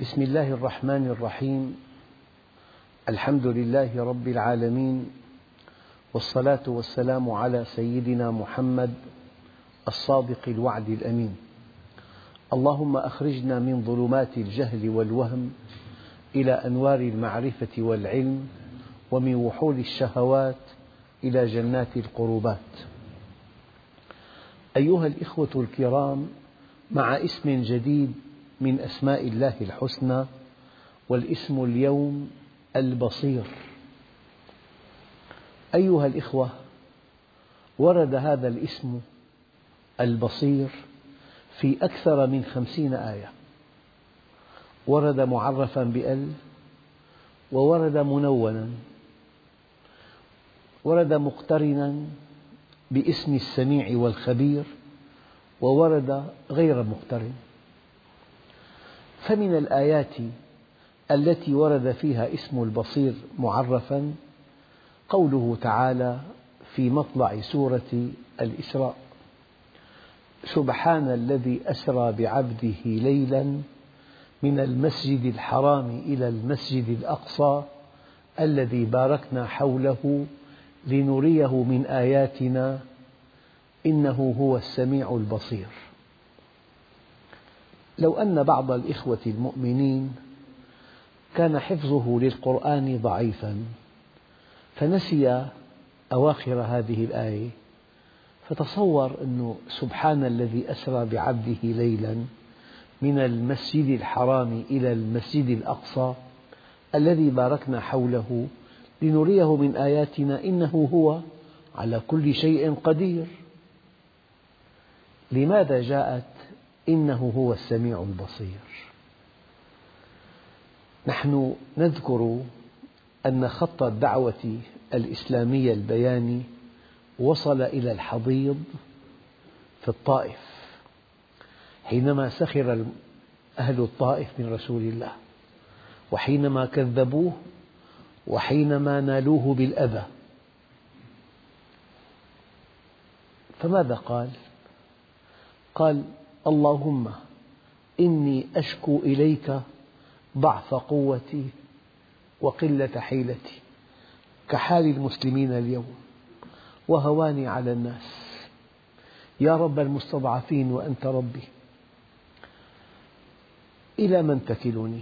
بسم الله الرحمن الرحيم. الحمد لله رب العالمين، والصلاة والسلام على سيدنا محمد الصادق الوعد الأمين. اللهم أخرجنا من ظلمات الجهل والوهم إلى أنوار المعرفة والعلم، ومن وحول الشهوات إلى جنات القربات. أيها الإخوة الكرام، مع اسم جديد من أسماء الله الحسنى، والاسم اليوم البصير. أيها الإخوة، ورد هذا الاسم البصير في أكثر من 50 آية، ورد معرفا بأل، وورد منونا، ورد مقترنا باسم السميع والخبير، وورد غير مقترن. فمن الآيات التي ورد فيها اسم البصير معرفا قوله تعالى في مطلع سورة الإسراء: سبحان الذي أسرى بعبده ليلا من المسجد الحرام إلى المسجد الأقصى الذي باركنا حوله لنريه من آياتنا إنه هو السميع البصير. لو أن بعض الإخوة المؤمنين كان حفظه للقرآن ضعيفا فنسي أواخر هذه الآية، فتصور أنه سبحان الذي أسرى بعبده ليلا من المسجد الحرام إلى المسجد الأقصى الذي باركنا حوله لنريه من آياتنا إنه هو على كل شيء قدير. لماذا جاءت إنه هو السميع البصير؟ نحن نذكر أن خط الدعوة الإسلامي البياني وصل إلى الحضيض في الطائف حينما سخر أهل الطائف من رسول الله، وحينما كذبوه، وحينما نالوه بالأذى. فماذا قال؟ قال: اللهم إني أشكو إليك ضعف قوتي وقلة حيلتي، كحال المسلمين اليوم، وهواني على الناس، يا رب المستضعفين وأنت ربي، إلى من تكلني؟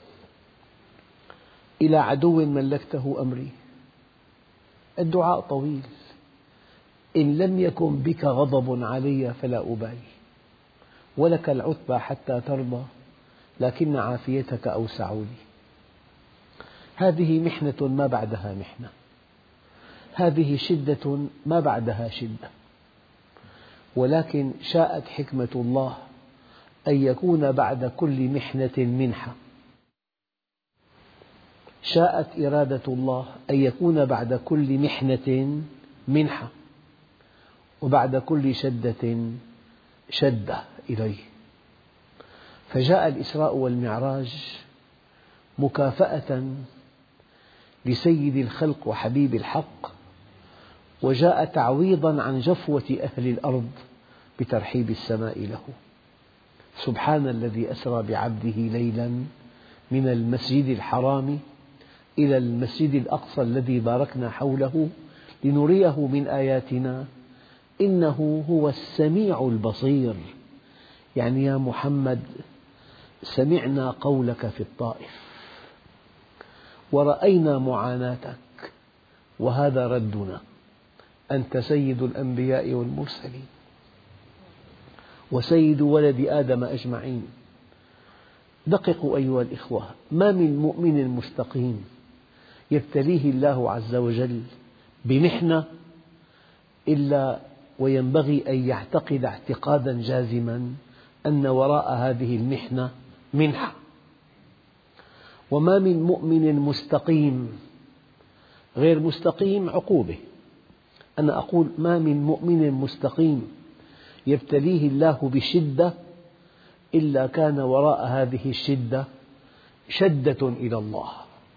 إلى عدو ملكته أمري. الدعاء طويل: إن لم يكن بك غضب علي فلا أبالي، ولك العتبى حتى ترضى، لكن عافيتك أوسع لي. هذه محنة ما بعدها محنة، هذه شدة ما بعدها شدة، ولكن شاءت حكمة الله أن يكون بعد كل محنة منحة، شاءت إرادة الله أن يكون بعد كل محنة منحة، وبعد كل شدة شدة إليه. فجاء الإسراء والمعراج مكافأة لسيد الخلق وحبيب الحق، وجاء تعويضا عن جفوة أهل الأرض بترحيب السماء له. سبحان الذي أسرى بعبده ليلا من المسجد الحرام إلى المسجد الأقصى الذي باركنا حوله لنريه من آياتنا إنه هو السميع البصير. يعني يا محمد، سمعنا قولك في الطائف، ورأينا معاناتك، وهذا ردنا. أنت سيد الأنبياء والمرسلين، وسيد ولد آدم أجمعين. دققوا أيها الإخوة، ما من مؤمن مستقيم يبتليه الله عز وجل بمحنة إلا وينبغي أن يعتقد اعتقادا جازما أن وراء هذه المحنة منحة. وما من مؤمن مستقيم، غير مستقيم عقوبة. أنا أقول ما من مؤمن مستقيم يبتليه الله بشدة إلا كان وراء هذه الشدة شدة إلى الله.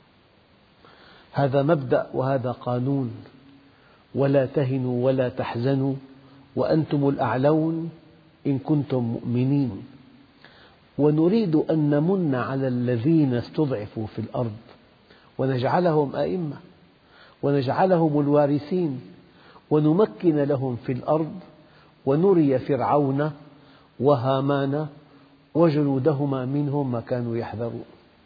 هذا مبدأ وهذا قانون: ولا تهنوا ولا تحزنوا وأنتم الأعلون إن كنتم مؤمنين. ونريد أن نمن على الذين استضعفوا في الأرض ونجعلهم أئمة ونجعلهم الوارثين ونمكن لهم في الأرض ونري فرعون وهامان وجنودهما منهم ما كانوا يحذرون.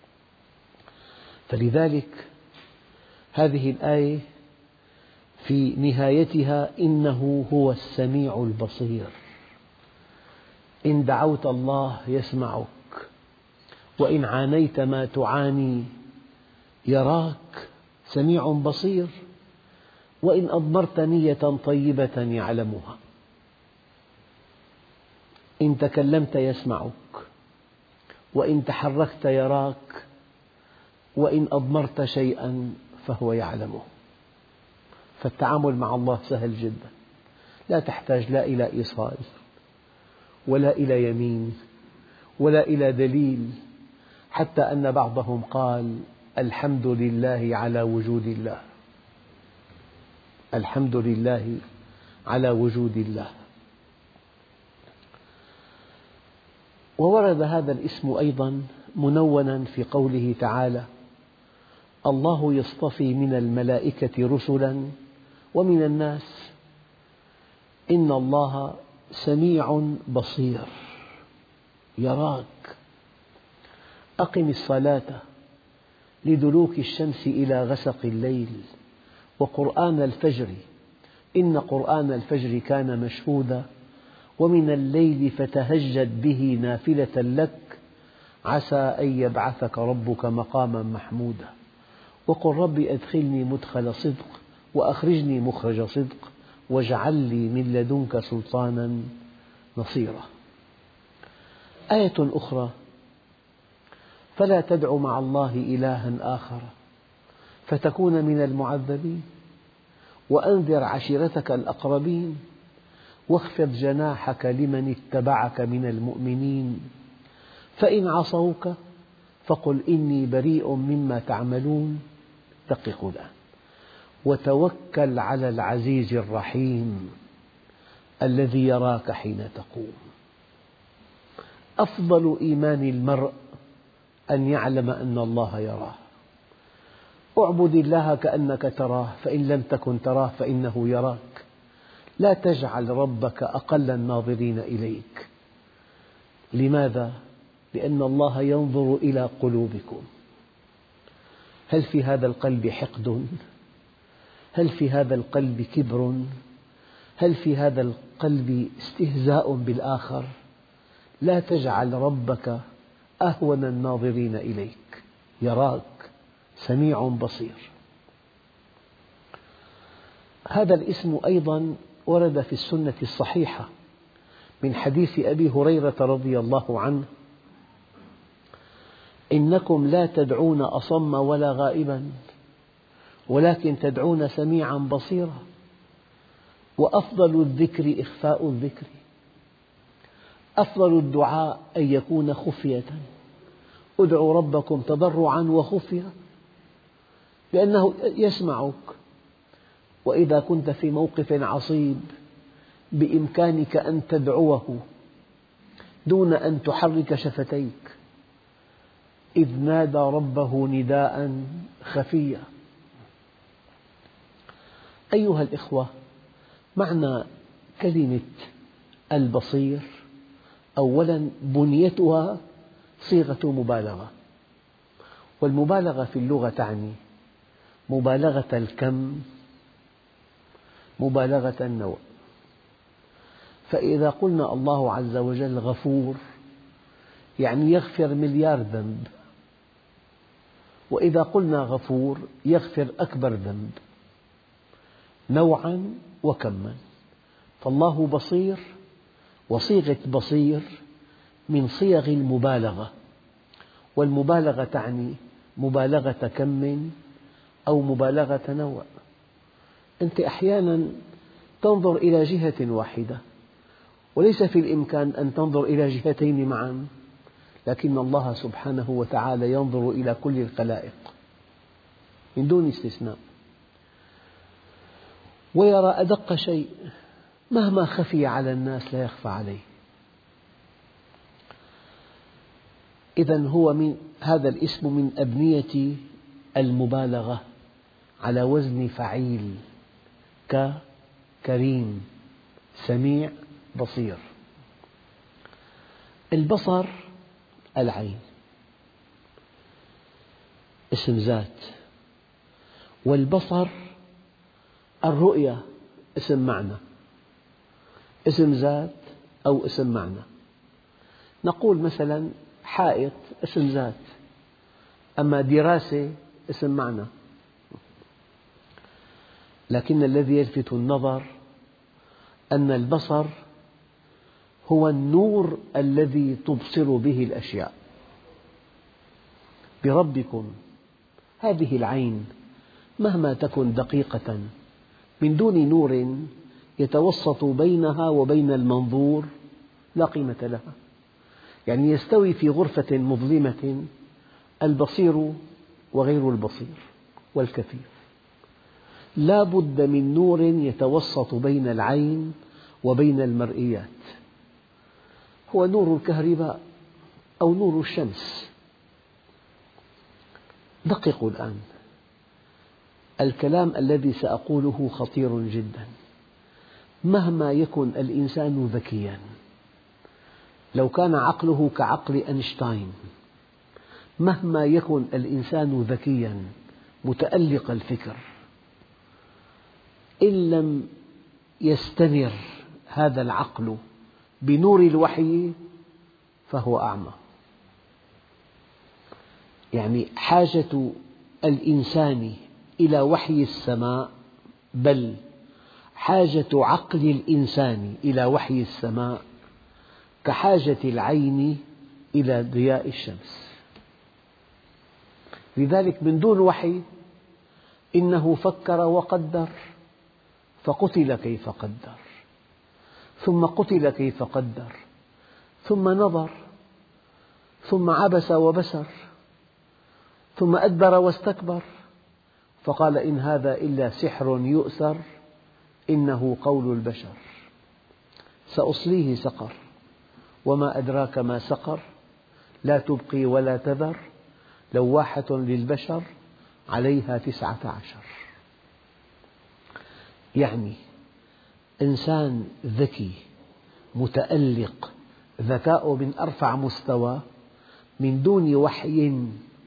فلذلك هذه الآية في نهايتها إنه هو السميع البصير. إن دعوت الله يسمعك، وإن عانيت ما تعاني يراك، سميع بصير. وإن أضمرت نية طيبة يعلمها. إن تكلمت يسمعك، وإن تحركت يراك، وإن أضمرت شيئا فهو يعلمه. فالتعامل مع الله سهل جدا، لا تحتاج لا إلى إيصال ولا إلى يمين ولا إلى دليل، حتى أن بعضهم قال: الحمد لله على وجود الله. الحمد لله على وجود الله. وورد هذا الاسم أيضا منونا في قوله تعالى: الله يصطفي من الملائكة رسلا ومن الناس إن الله سميع بصير يراك. أقم الصلاة لدلوك الشمس إلى غسق الليل وقرآن الفجر إن قرآن الفجر كان مشهودا ومن الليل فتهجد به نافلة لك عسى أن يبعثك ربك مقاما محمودا وقل رب أدخلني مدخل صدق وأخرجني مخرج صدق واجعل لي من لدنك سلطانا نصيرا. آية أخرى: فلا تدع مع الله إلها آخر فتكون من المعذبين وأنذر عشيرتك الأقربين واخفض جناحك لمن اتبعك من المؤمنين فإن عصوك فقل إني بريء مما تعملون دققوا الآن وتوكل على العزيز الرحيم الذي يراك حين تقوم. أفضل إيمان المرء أن يعلم أن الله يراه. اعبد الله كأنك تراه فإن لم تكن تراه فإنه يراك. لا تجعل ربك أقل الناظرين إليك. لماذا؟ لأن الله ينظر إلى قلوبكم. هل في هذا القلب حقد؟ هل في هذا القلب كبر؟ هل في هذا القلب استهزاء بالآخر؟ لا تجعل ربك أهون الناظرين إليك. يراك سميع بصير. هذا الاسم أيضا ورد في السنة الصحيحة من حديث أبي هريرة رضي الله عنه: إنكم لا تدعون أصم ولا غائبا ولكن تدعون سميعا بصيرا وأفضل الذكر إخفاء الذكر. أفضل الدعاء أن يكون خفية. ادعوا ربكم تضرعا وخفية لأنه يسمعك. وإذا كنت في موقف عصيب بإمكانك أن تدعوه دون أن تحرك شفتيك إذ نادى ربه نداء خفيا. أيها الإخوة، معنى كلمة البصير أولا بنيتها صيغة مبالغة، والمبالغة في اللغة تعني مبالغة الكم، مبالغة النوع. فإذا قلنا الله عز وجل غفور يعني يغفر مليار ذنب، وإذا قلنا غفور يغفر أكبر ذنب نوعا وكما. فالله بصير، وصيغة بصير من صيغ المبالغة، والمبالغة تعني مبالغة كم أو مبالغة نوع. أنت أحيانا تنظر إلى جهة واحدة وليس في الإمكان أن تنظر إلى جهتين معا، لكن الله سبحانه وتعالى ينظر إلى كل الخلائق من دون استثناء ويرى أدق شيء مهما خفي على الناس لا يخفى عليه. إذن هذا الاسم من أبنية المبالغة على وزن فعيل، ككريم، سميع، بصير. البصر العين، اسم ذات، والبصر الرؤية اسم معنى، اسم ذات أو اسم معنى. نقول مثلا حائط اسم ذات، أما دراسة اسم معنى. لكن الذي يلفت النظر أن البصر هو النور الذي تبصر به الأشياء. بربكم هذه العين مهما تكن دقيقة من دون نور يتوسط بينها وبين المنظور لا قيمة لها. يعني يستوي في غرفة مظلمة البصير وغير البصير والكفيف، لا بد من نور يتوسط بين العين وبين المرئيات، هو نور الكهرباء أو نور الشمس. دققوا الآن، الكلام الذي سأقوله خطير جدا. مهما يكن الإنسان ذكيا، لو كان عقله كعقل أينشتاين، مهما يكن الإنسان ذكيا متألق الفكر، إن لم يستنر هذا العقل بنور الوحي فهو أعمى. يعني حاجة الإنسان إلى وحي السماء، بل حاجة عقل الإنسان إلى وحي السماء كحاجة العين إلى ضياء الشمس. لذلك من دون وحي إنه فكر وقدر فقتل كيف قدر، ثم قتل كيف قدر، ثم نظر، ثم عبس وبسر، ثم أدبر واستكبر، فقال إن هذا إلا سحر يؤثر إنه قول البشر، سأصليه سقر وما أدراك ما سقر، لا تبقي ولا تذر، لواحة للبشر عليها 19. يعني إنسان ذكي متألق، ذكاء من أرفع مستوى، من دون وحي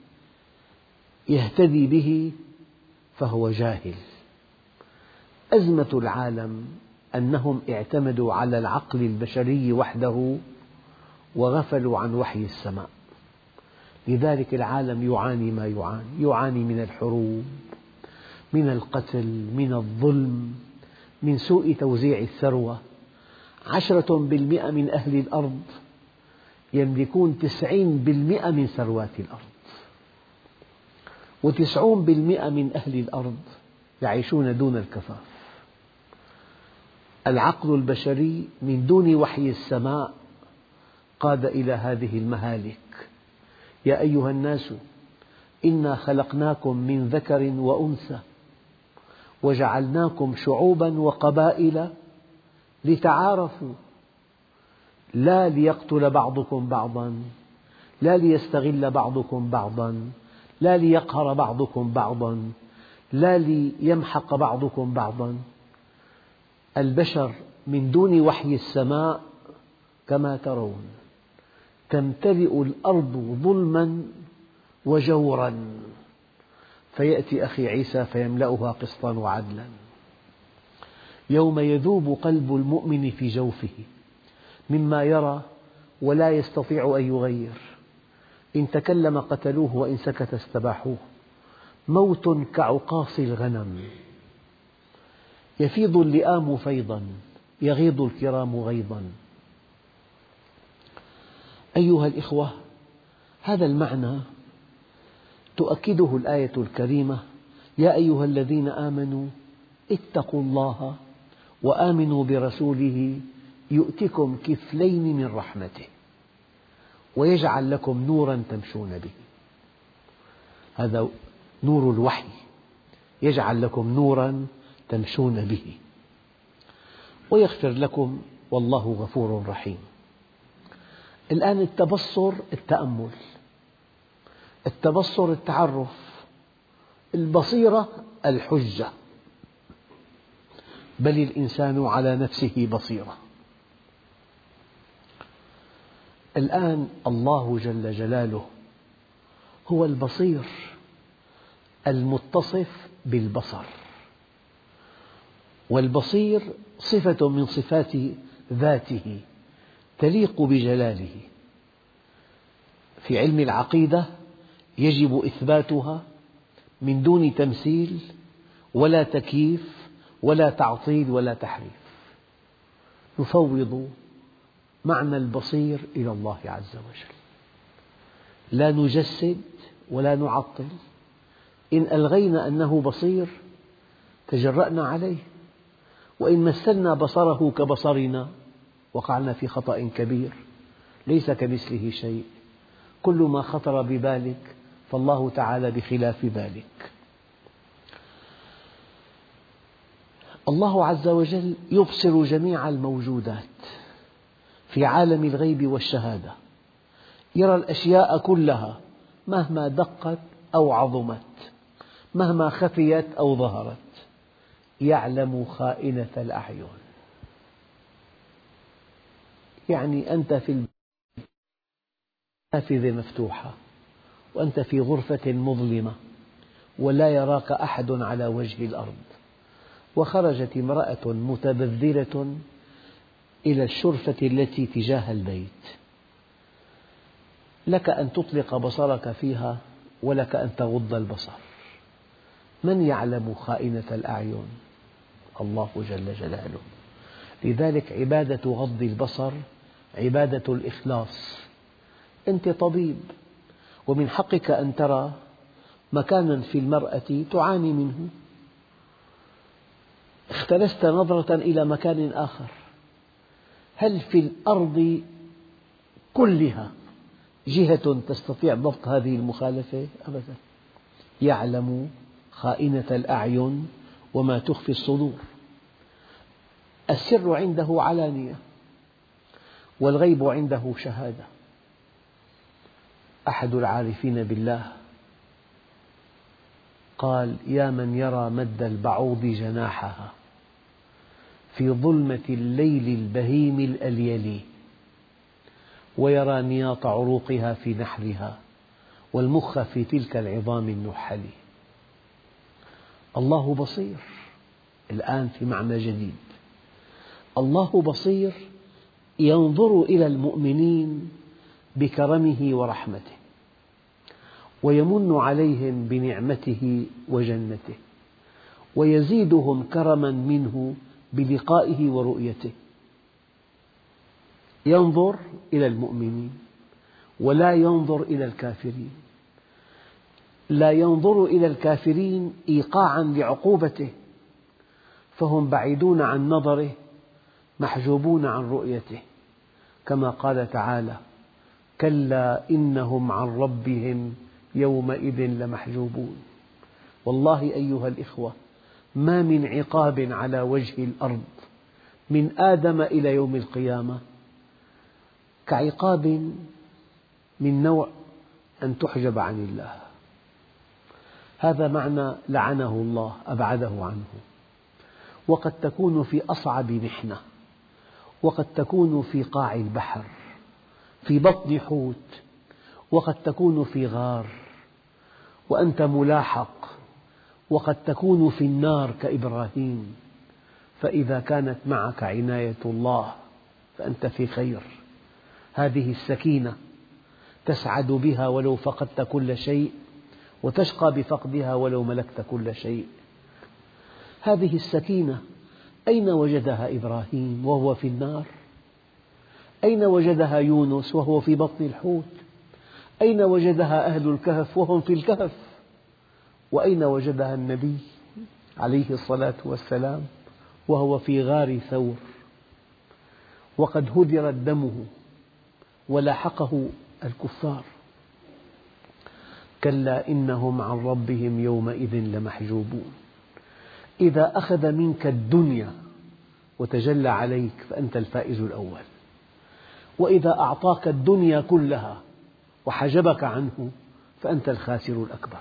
يهتدي به فهو جاهل. أزمة العالم أنهم اعتمدوا على العقل البشري وحده وغفلوا عن وحي السماء. لذلك العالم يعاني ما يعاني من الحروب، من القتل، من الظلم، من سوء توزيع الثروة. 10% من أهل الأرض يملكون 90% من ثروات الأرض، و90% من أهل الأرض يعيشون دون الكفاف. العقل البشري من دون وحي السماء قاد إلى هذه المهالك. يا أيها الناس إنا خلقناكم من ذكر وأنثى وجعلناكم شعوبا وقبائل لتعارفوا، لا ليقتل بعضكم بعضا، لا ليستغل بعضكم بعضا، لا ليقهر بعضكم بعضا، لا ليمحق بعضكم بعضا. البشر من دون وحي السماء كما ترون تمتلئ الأرض ظلما وجورا، فيأتي أخي عيسى فيملأها قسطا وعدلا. يوم يذوب قلب المؤمن في جوفه مما يرى ولا يستطيع أن يغير، إن تكلم قتلوه وإن سكت استباحوه، موت كعقاص الغنم، يفيض اللئام فيضا يغيض الكرام غيظا. أيها الإخوة، هذا المعنى تؤكده الآية الكريمة: يا أيها الذين آمنوا اتقوا الله وآمنوا برسوله يؤتكم كفلين من رحمته ويجعل لكم نورا تمشون به. هذا نور الوحي، يجعل لكم نورا تمشون به ويغفر لكم والله غفور رحيم. الآن التبصر، التأمل. التبصر التعرف، البصيرة الحجة، بل الإنسان على نفسه بصيرة. الآن الله جل جلاله هو البصير المتصف بالبصر، والبصير صفة من صفات ذاته تليق بجلاله. في علم العقيدة يجب إثباتها من دون تمثيل ولا تكييف ولا تعطيل ولا تحريف. نفوض معنى البصير إلى الله عز وجل، لا نجسد ولا نعطل. إن ألغينا أنه بصير تجرأنا عليه، وإن مثلنا بصره كبصرنا وقعنا في خطأ كبير. ليس كمثله شيء، كل ما خطر ببالك فالله تعالى بخلاف ذلك. الله عز وجل يبصر جميع الموجودات في عالم الغيب والشهادة، يرى الأشياء كلها مهما دقت أو عظمت، مهما خفيت أو ظهرت، يعلم خائنة الأعين. يعني أنت في النافذة مفتوحة وأنت في غرفة مظلمة ولا يراك أحد على وجه الأرض، وخرجت امرأة متبذرة إلى الشرفة التي تجاه البيت، لك أن تطلق بصرك فيها ولك أن تغض البصر. من يعلم خائنة الأعين؟ الله جل جلاله. لذلك عبادة غض البصر عبادة الإخلاص. أنت طبيب ومن حقك أن ترى مكانا في المرأة تعاني منه، اختلست نظرة إلى مكان آخر، هل في الأرض كلها جهة تستطيع ضبط هذه المخالفة؟ أبدا. يعلم خائنة الأعين وما تخفي الصدور. السر عنده علانية والغيب عنده شهادة. أحد العارفين بالله قال: يا من يرى مد البعوض جناحها في ظلمة الليل البهيم الأليل، ويرى نياط عروقها في نحرها والمخ في تلك العظام النحل. الله بصير. الآن في معنى جديد، الله بصير ينظر إلى المؤمنين بكرمه ورحمته، ويمن عليهم بنعمته وجنته، ويزيدهم كرما منه بلقائه ورؤيته. ينظر إلى المؤمنين ولا ينظر إلى الكافرين. لا ينظر إلى الكافرين إيقاعا لعقوبته، فهم بعيدون عن نظره محجوبون عن رؤيته، كما قال تعالى: كلا إنهم عن ربهم يومئذ لمحجوبون. والله أيها الإخوة، ما من عقاب على وجه الأرض من آدم إلى يوم القيامة كعقاب من نوع أن تحجب عن الله. هذا معنى لعنه الله أبعده عنه. وقد تكون في أصعب محنة، وقد تكون في قاع البحر في بطن حوت، وقد تكون في غار وأنت ملاحق، وقد تكون في النار كإبراهيم. فإذا كانت معك عناية الله فأنت في خير. هذه السكينة تسعد بها ولو فقدت كل شيء، وتشقى بفقدها ولو ملكت كل شيء. هذه السكينة أين وجدها إبراهيم وهو في النار؟ أين وجدها يونس وهو في بطن الحوت؟ أين وجدها أهل الكهف وهم في الكهف؟ وأين وجدها النبي عليه الصلاة والسلام وهو في غار ثور وقد هدرت دمه ولاحقه الكفار؟ كلا إنهم عن ربهم يومئذ لمحجوبون. إذا أخذ منك الدنيا وتجلى عليك فأنت الفائز الأول، وإذا أعطاك الدنيا كلها وحجبك عنه فأنت الخاسر الأكبر.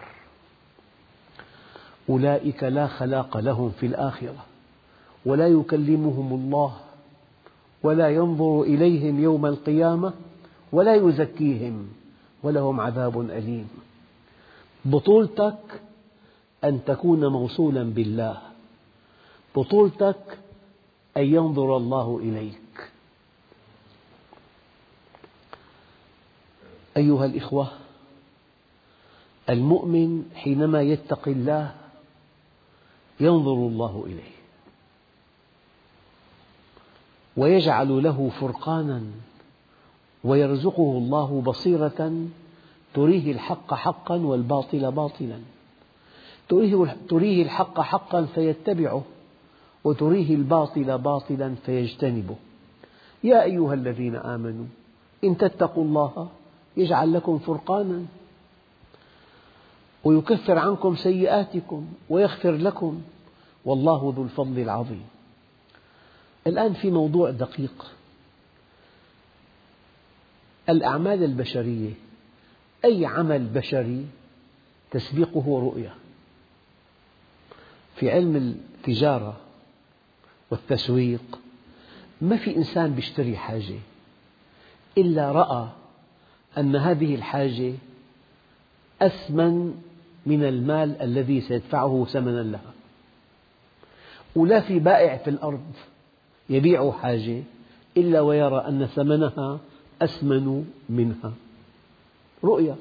أولئك لا خلاق لهم في الآخرة ولا يكلمهم الله ولا ينظر إليهم يوم القيامة ولا يزكيهم ولهم عذاب أليم. بطولتك أن تكون موصولا بالله، بطولتك أن ينظر الله إليك. أيها الإخوة، المؤمن حينما يتقي الله ينظر الله إليه ويجعل له فرقانا ويرزقه الله بصيرة تريه الحق حقا والباطل باطلا، تريه الحق حقا فيتبعه وتريه الباطل باطلا فيجتنبه. يا أيها الذين آمنوا إن تتقوا الله يجعل لكم فرقانا ويكفر عنكم سيئاتكم ويغفر لكم والله ذو الفضل العظيم. الآن في موضوع دقيق، الأعمال البشرية، أي عمل بشري تسبقه رؤية. في علم التجارة والتسويق ما في إنسان يشتري حاجة إلا رأى أن هذه الحاجة أثمن من المال الذي سيدفعه ثمنا لها، ولا في بائع في الأرض يبيع حاجة إلا ويرى أن ثمنها أثمن منها. رؤية،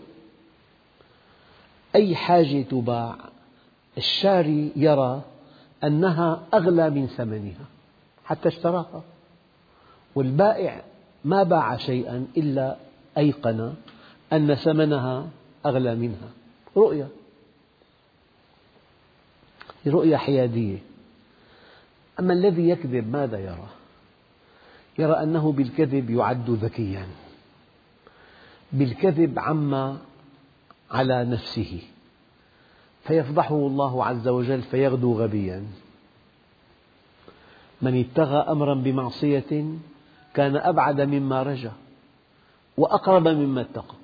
أي حاجة تباع الشاري يرى أنها أغلى من ثمنها حتى اشتراها، والبائع ما باع شيئا إلا أيقن أن ثمنها أغلى منها. رؤية، رؤية حيادية. أما الذي يكذب ماذا يرى؟ يرى أنه بالكذب يعد ذكيا، بالكذب عم على نفسه فيفضحه الله عز وجل فيغدو غبيا. من ابتغى أمرا بمعصية كان أبعد مما رجى وأقرب مما اتقى.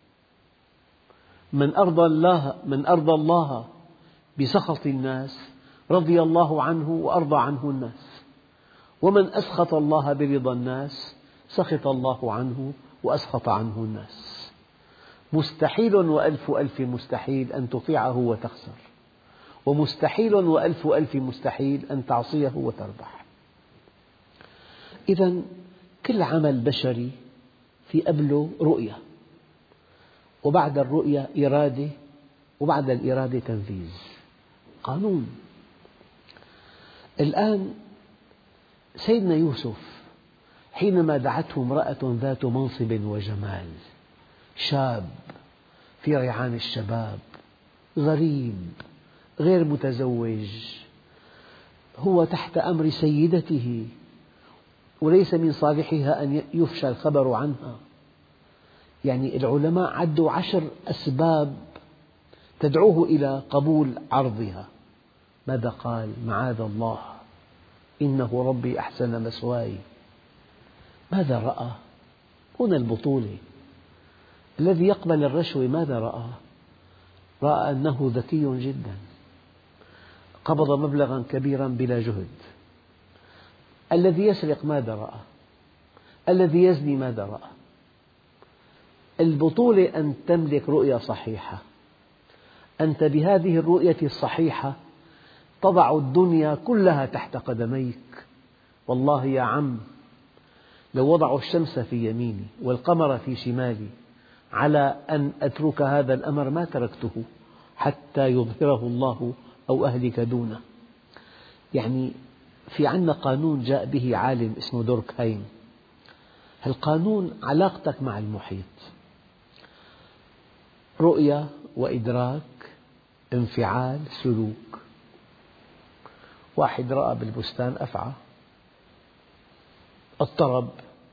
من أرضى الله بسخط الناس رضي الله عنه وأرضى عنه الناس، ومن أسخط الله برضا الناس سخط الله عنه وأسخط عنه الناس. مستحيل وألف ألف مستحيل أن تطيعه وتخسر، ومستحيل وألف ألف مستحيل أن تعصيه وتربح. إذا كل عمل بشري في قبله رؤية، وبعد الرؤية إرادة، وبعد الإرادة تنفيذ، قانون. الآن سيدنا يوسف حينما دعته امرأة ذات منصب وجمال، شاب في ريعان الشباب، غريب غير متزوج، هو تحت أمر سيدته وليس من صالحها أن يفشى الخبر عنها. يعني العلماء عدوا 10 أسباب تدعوه إلى قبول عرضها. ماذا قال؟ معاذ الله إنه ربي أحسن مثواي. ماذا رأى؟ هنا البطولة. الذي يقبل الرشوة ماذا رأى؟ رأى أنه ذكي جدا، قبض مبلغا كبيرا بلا جهد. الذي يسرق ماذا رأى؟ الذي يزني ماذا رأى؟ البطولة أن تملك رؤية صحيحة. أنت بهذه الرؤية الصحيحة تضع الدنيا كلها تحت قدميك. والله يا عم لو وضعوا الشمس في يميني والقمر في شمالي على أن أترك هذا الأمر ما تركته حتى يظهره الله أو أهلك دونه. يعني في عندنا قانون جاء به عالم اسمه دوركهايم. القانون علاقتك مع المحيط، رؤية وإدراك انفعال سلوك. واحد رأى بالبستان أفعى، اضطرب،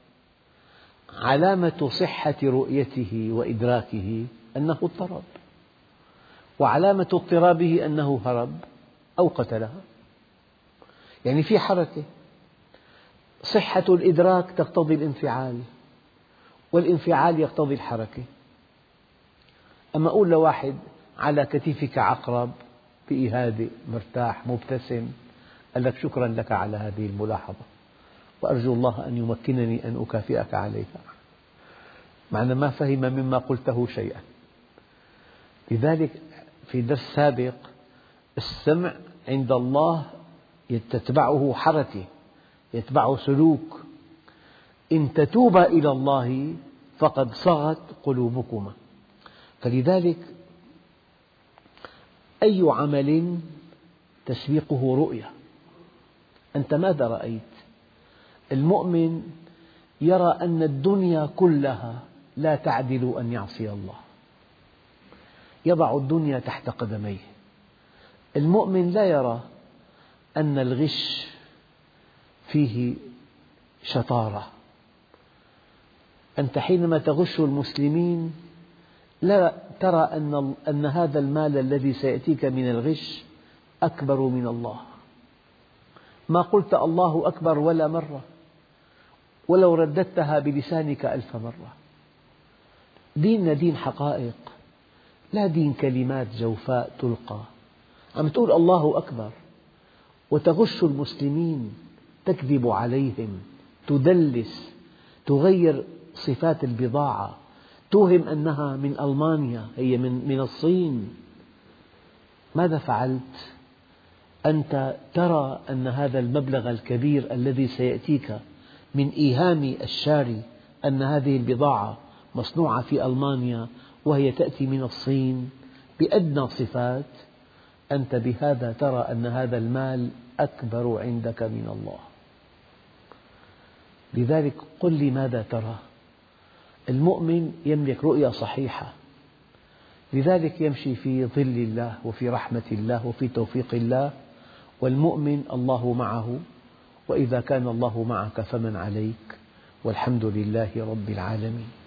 علامة صحة رؤيته وإدراكه أنه اضطرب، وعلامة اضطرابه أنه هرب أو قتلها. يعني في حركة. صحة الإدراك تقتضي الانفعال، والانفعال يقتضي الحركة. أما أقول لواحد على كتفك عقرب بقي هادئ مرتاح مبتسم، قال لك شكرا لك على هذه الملاحظة وأرجو الله أن يمكنني أن أكافئك عليها، معنى ما فهم مما قلته شيئا. لذلك في درس سابق السمع عند الله تتبعه حركة، يتبعه سلوك. إن تتوبا إلى الله فقد صغت قلوبكما. فلذلك أي عمل تسبقه رؤية. أنت ماذا رأيت؟ المؤمن يرى أن الدنيا كلها لا تعدل أن يعصي الله، يضع الدنيا تحت قدميه. المؤمن لا يرى أن الغش فيه شطارة. أنت حينما تغش المسلمين لا ترى أن هذا المال الذي سيأتيك من الغش أكبر من الله. ما قلت الله أكبر ولا مرة، ولو رددتها بلسانك 1000 مرة. ديننا دين حقائق، لا دين كلمات جوفاء تلقى. عم تقول الله أكبر وتغش المسلمين، تكذب عليهم، تدلس، تغير صفات البضاعة، توهم أنها من ألمانيا، هي من الصين. ماذا فعلت؟ أنت ترى أن هذا المبلغ الكبير الذي سيأتيك من إيهام الشاري أن هذه البضاعة مصنوعة في ألمانيا وهي تأتي من الصين بأدنى صفات، أنت بهذا ترى أن هذا المال أكبر عندك من الله. لذلك قل لي ماذا ترى؟ المؤمن يملك رؤية صحيحة، لذلك يمشي في ظل الله وفي رحمة الله وفي توفيق الله. والمؤمن الله معه، وإذا كان الله معك فمن عليك، والحمد لله رب العالمين.